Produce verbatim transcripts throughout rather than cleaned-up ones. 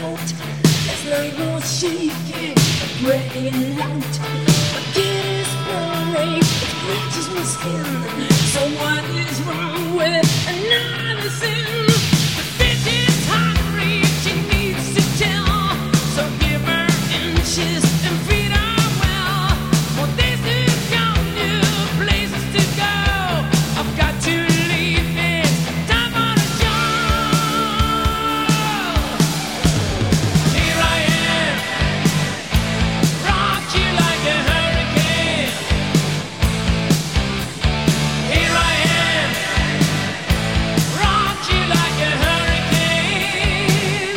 out. His leg was shaking, breaking out. My kid is burning, it scratches my skin. So what is wrong with another sin? The bitch is hungry, she needs to tell. So give her inches and feed her well. More days to come, new places to go. I've got to leave it, time for the show. Here I am, rock you like a hurricane. Here I am, rock you like a hurricane.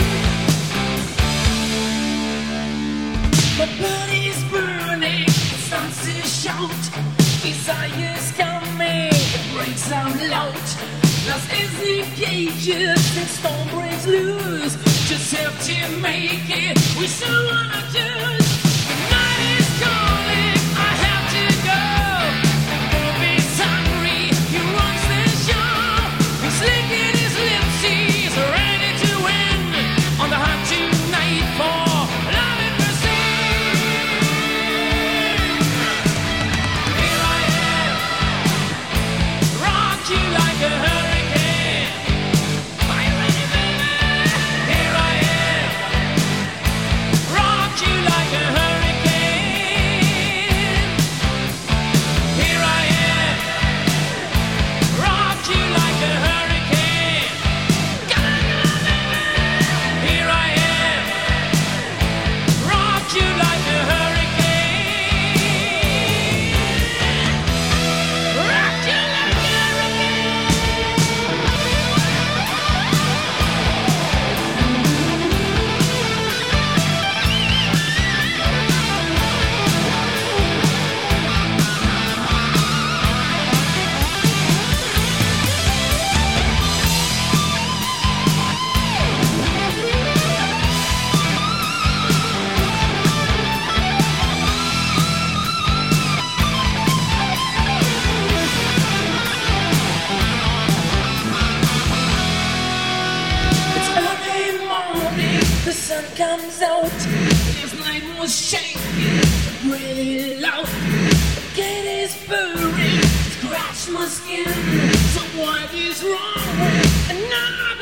My body's burning, it starts to shout. Desire's coming, it breaks out loud. Lost is the cages, the storm breaks loose. Just have to make it, we still wanna choose. The night is calling, I have to go. And Bobby's hungry, he runs the show. He's licking his lips, he's ready to win. On the hunt tonight for love and mercy. Here I am, rock you like a hurricane. Are you ready, baby? Here I am, rock you like a hurricane. Here I am, rock you like a hurricane. Come on, baby. Here I am, rock you like a hurricane. Rock you like a It's early morning, the sun comes out. This night was shaking, really loud. The cat is burning, scratch my skin. So what is wrong with another